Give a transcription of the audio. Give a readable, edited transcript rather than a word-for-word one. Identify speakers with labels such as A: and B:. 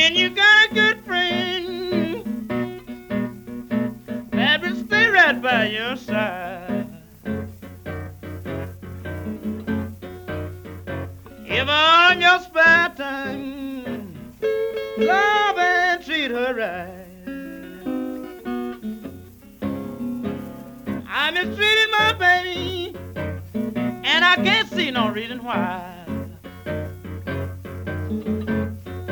A: And you got a good friend that will stay right by your side. If on your spare time, love and treat her right. I mistreated my baby, and I can't see no reason why.